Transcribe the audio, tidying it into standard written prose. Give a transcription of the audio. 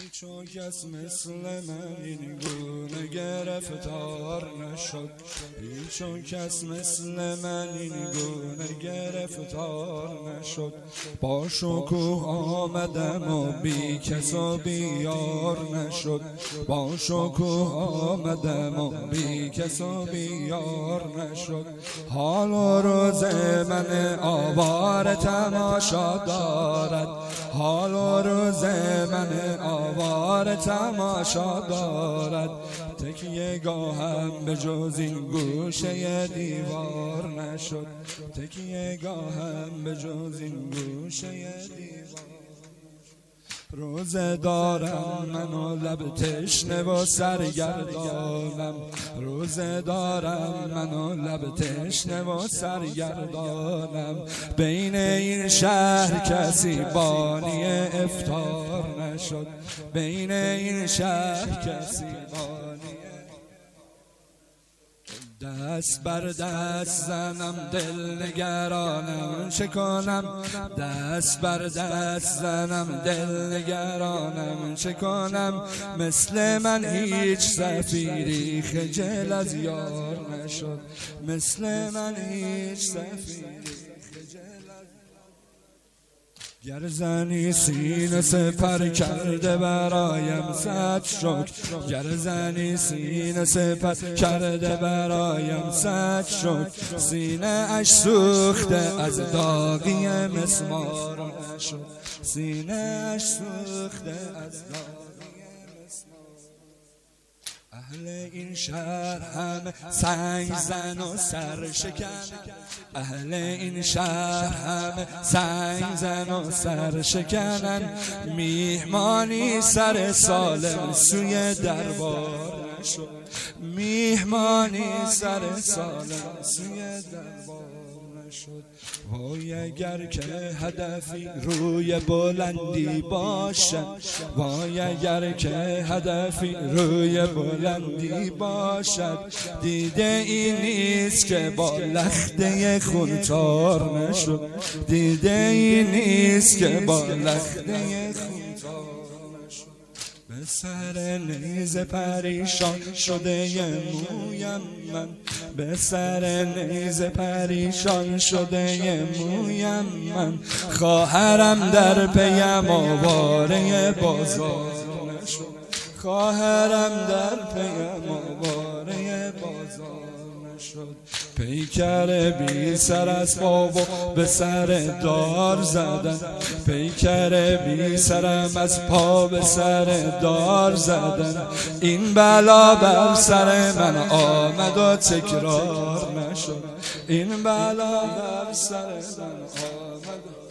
هیچ کس مثل من این گونه گرفتار نشد. هیچ کس مثل من این گونه گرفتار نشد. با شکوه آمدم و بی کس و بی یار نشد. با شکوه آمدم و بی کس و بی یار نشد. حال و روز من آواره تماشا دارد. حال و روز من آواره تماشا دارد. تکیه گاهم به جز این گوشه دیوار نشد. تکیه گاهم به جز این گوشه دیوار. روزه دارم من و لب تشنه و سرگردانم. روزه دارم من و لب تشنه و سرگردانم. بین این شهر کسی بانی افطار نشد. بین این شهر کسی بانی. دست بر دست زنم دل نگرانم چه کنم. دست بر دست زنم دل نگرانم چه کنم. مثل من هیچ سفیری خجل از یار نشد. مثل من هیچ سفیری خجل از. گر زنی سینه سپر کرده برایم صد شکر. گر زنی سینه سپر کرده برایم صد شکر. سینه اش سوخته از داغی مسمار نشد. سینه اش سوخته از داغی مسمار. اهل این شهر همه سنگ زن و سر شکن. اهل این شهر همه سنگ زن و سر شکنن. میهمانی سر سالم سوی دربار نشد. میهمانی سر سالم سوی دربار نشد. وای اگر که هدفی روی بلندی باشد. وای اگر که هدفی روی بلندی باشد. دیده این نیست که با لخته خونتار نشد. دیده این نیست که با لخته خونتار نشد. به سر نیز پریشان شده مویم من. به سر نیز پریشان شده مویم من. خواهرم در پیم آواره بازار نشد. خواهرم در پیم آواره بازار نشد. پیکر بی سر از پا و به سر دار زدن. پیکر بی سرم از پا به سر دار زدن. این بلا بر سر من آمد و تکرار نشد. این بلا بر سر من آمد.